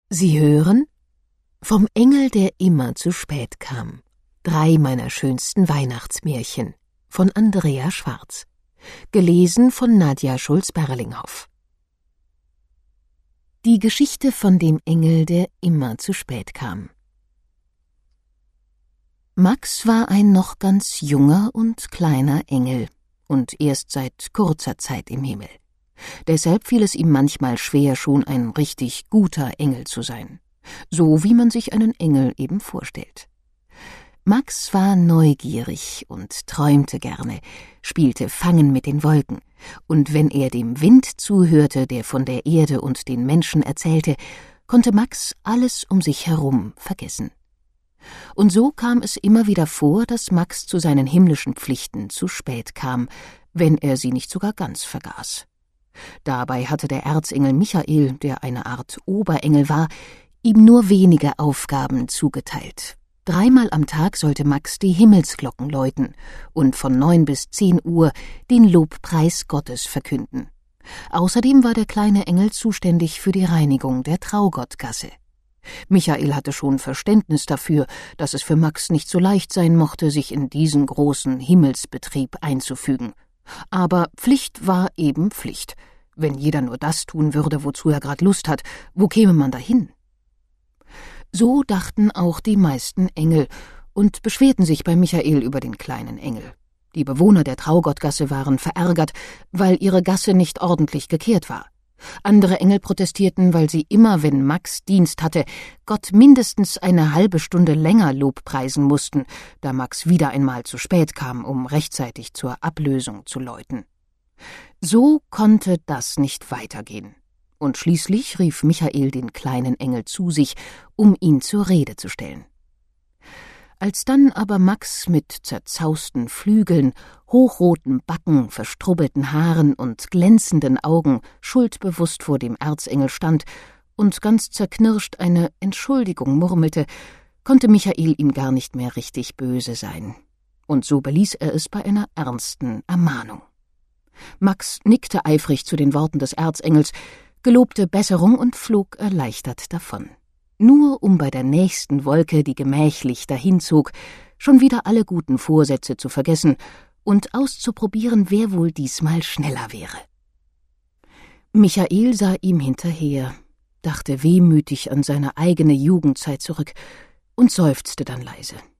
Sie hören vom Engel, der immer zu spät kam. 3 meiner schönsten Weihnachtsmärchen von Andrea Schwarz. Gelesen von Nadja Schulz-Berlinghoff. Die Geschichte von dem Engel, der immer zu spät kam. Max war ein noch ganz junger und kleiner Engel und erst seit kurzer Zeit im Himmel. Deshalb fiel es ihm manchmal schwer, schon ein richtig guter Engel zu sein, so wie man sich einen Engel eben vorstellt. Max war neugierig und träumte gerne, spielte Fangen mit den Wolken, und wenn er dem Wind zuhörte, der von der Erde und den Menschen erzählte, konnte Max alles um sich herum vergessen. Und so kam es immer wieder vor, dass Max zu seinen himmlischen Pflichten zu spät kam, wenn er sie nicht sogar ganz vergaß. Dabei hatte der Erzengel Michael, der eine Art Oberengel war, ihm nur wenige Aufgaben zugeteilt. 3-mal am Tag sollte Max die Himmelsglocken läuten und von 9 bis 10 Uhr den Lobpreis Gottes verkünden. Außerdem war der kleine Engel zuständig für die Reinigung der Traugottgasse. Michael hatte schon Verständnis dafür, dass es für Max nicht so leicht sein mochte, sich in diesen großen Himmelsbetrieb einzufügen. Aber Pflicht war eben Pflicht. Wenn jeder nur das tun würde, wozu er gerade Lust hat, wo käme man dahin? So dachten auch die meisten Engel und beschwerten sich bei Michael über den kleinen Engel. Die Bewohner der Traugottgasse waren verärgert, weil ihre Gasse nicht ordentlich gekehrt war. Andere Engel protestierten, weil sie immer, wenn Max Dienst hatte, Gott mindestens eine halbe Stunde länger lobpreisen mussten, da Max wieder einmal zu spät kam, um rechtzeitig zur Ablösung zu läuten. So konnte das nicht weitergehen. Und schließlich rief Michael den kleinen Engel zu sich, um ihn zur Rede zu stellen. Als dann aber Max mit zerzausten Flügeln, hochroten Backen, verstrubbelten Haaren und glänzenden Augen schuldbewusst vor dem Erzengel stand und ganz zerknirscht eine Entschuldigung murmelte, konnte Michael ihm gar nicht mehr richtig böse sein. Und so beließ er es bei einer ernsten Ermahnung. Max nickte eifrig zu den Worten des Erzengels, gelobte Besserung und flog erleichtert davon. Nur um bei der nächsten Wolke, die gemächlich dahinzog, schon wieder alle guten Vorsätze zu vergessen und auszuprobieren, wer wohl diesmal schneller wäre. Michael sah ihm hinterher, dachte wehmütig an seine eigene Jugendzeit zurück und seufzte dann leise.